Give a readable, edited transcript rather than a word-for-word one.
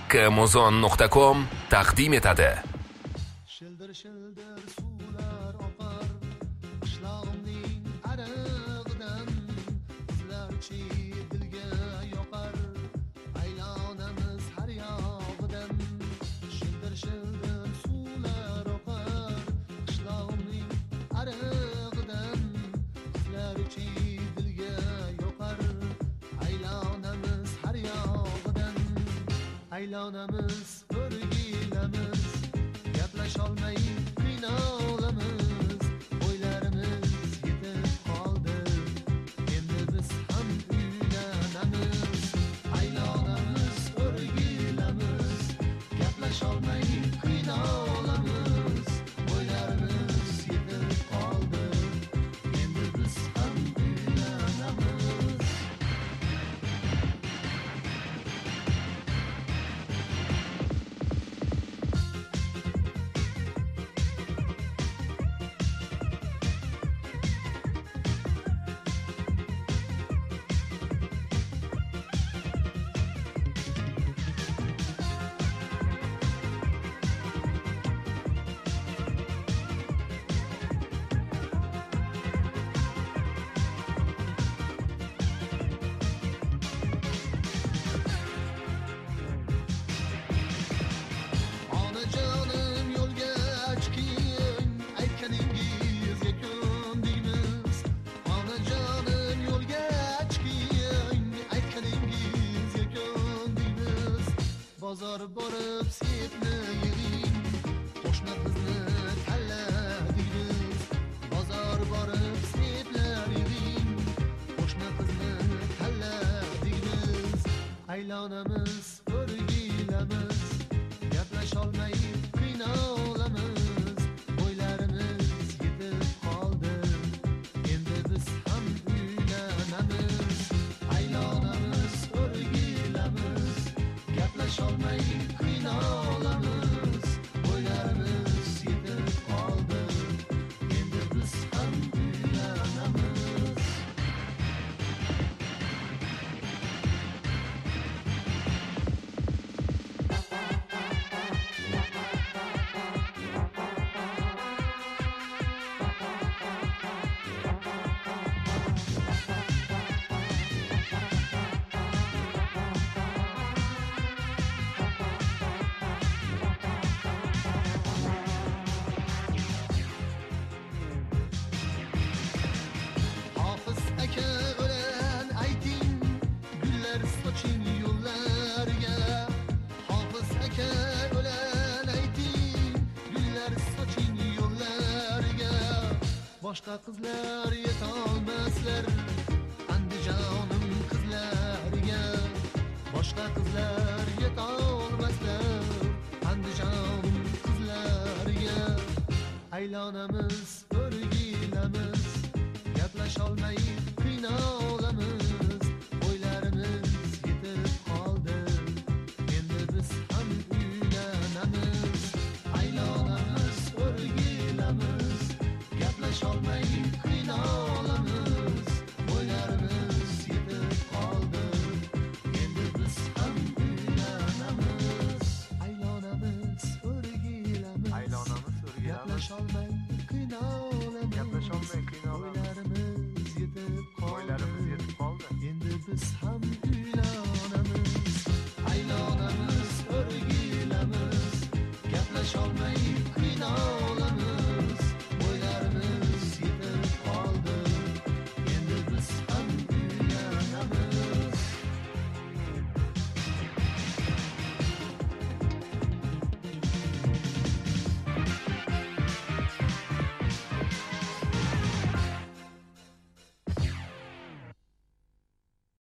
Hakkimuzon.com taqdim etadi. Shildir shildir suvlar oqar qishlog'imning arig'idan, qizlarchi dilga yoqar aylonamiz har yog'idan. Shildir shildir suvlar oqar qishlog'imning arig'idan, qizlarchi dilga yoqar aylonamiz har yog'idan. Aylonamiz o'rgilamiz, gaplasholmay qiynalamiz, bo'ylarimiz yetib qoldi, endi biz ham uylanamiz. Aylonamiz o'rgilamiz, gaplasholmay qiynalamiz, bo'ylarimiz yetib qoldi, endi biz ham uylanamiz. Onajonim yo'lga chiqing, aytganingizga ko'ndingmiz. Onajonim yo'lga chiqing, aytganingizga ko'ndingmiz. Bozor borib sepni yig'ing, qo'shni qizni tanladingiz. Bozor borib seplar yig'ing, qo'shni qizni tanladingiz. Aylonamiz o'rgilamiz, gaplasholmay qiynalamiz, bo'ylarimiz yetib qoldi, endi biz ham uylanamiz. Aylonamiz o'rgilamiz, gaplasholmay qiynalamiz, bo'ylarimiz yetib qoldi, endi biz ham uylanamiz. Hofiz aka o'lan ayting, gullar soching yo'llarga. Hofiz aka o'lan ayting, gullar soching yo'llarga. Boshqa qizlar yetolmaslar Andijonim qizlariga. Boshqa qizlar yetolmaslar Andijonim qizlariga. Aylonamiz o'rgilamiz, gaplasholmay qiynalamiz, bo'ylarimiz yetib qoldi, endi biz ham uylanamiz. Aylonamiz o'rgilamiz, gaplasholmay qiynalamiz, bo'ylarimiz yetib qoldi, endi biz ham uylanamiz. Aylonamiz o'rgilamiz, gaplasholmay qiynalamiz, bo'ylarimiz yetib qoldi, endi biz ham